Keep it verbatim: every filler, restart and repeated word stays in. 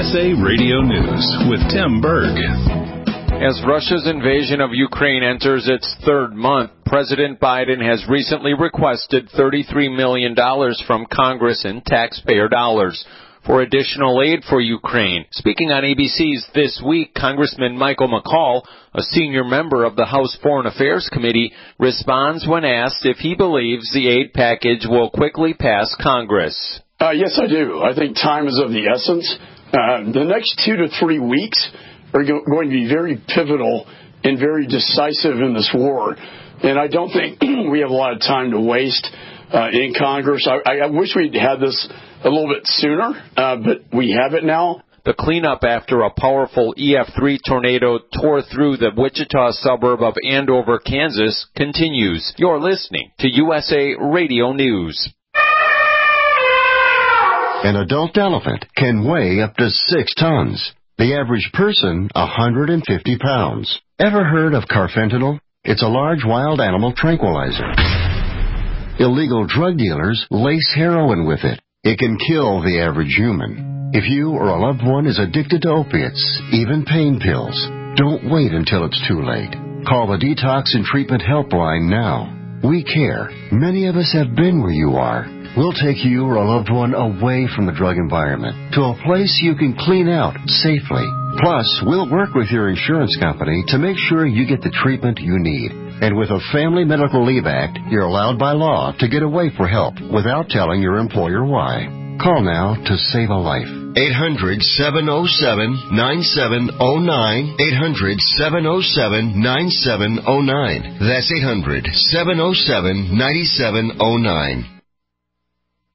S A Radio News with Tim Berg. As Russia's invasion of Ukraine enters its third month, President Biden has recently requested thirty-three million dollars from Congress in taxpayer dollars for additional aid for Ukraine. Speaking on A B C's This Week, Congressman Michael McCaul, a senior member of the House Foreign Affairs Committee, responds when asked if he believes the aid package will quickly pass Congress. Uh, yes, I do. I think time is of the essence. Uh, the next two to three weeks are go- going to be very pivotal and very decisive in this war. And I don't think we have a lot of time to waste uh, in Congress. I, I wish we'd had this a little bit sooner, uh, but we have it now. The cleanup after a powerful E F three tornado tore through the Wichita suburb of Andover, Kansas, continues. You're listening to U S A Radio News. An adult elephant can weigh up to six tons. The average person, one hundred fifty pounds. Ever heard of carfentanil? It's a large wild animal tranquilizer. Illegal drug dealers lace heroin with it. It can kill the average human. If you or a loved one is addicted to opiates, even pain pills, don't wait until it's too late. Call the Detox and Treatment Helpline now. We care. Many of us have been where you are. We'll take you or a loved one away from the drug environment to a place you can clean out safely. Plus, we'll work with your insurance company to make sure you get the treatment you need. And with a Family Medical Leave Act, you're allowed by law to get away for help without telling your employer why. Call now to save a life. eight hundred, seven oh seven, nine seven oh nine. eight hundred, seven oh seven, nine seven oh nine. That's eight hundred, seven oh seven, nine seven oh nine.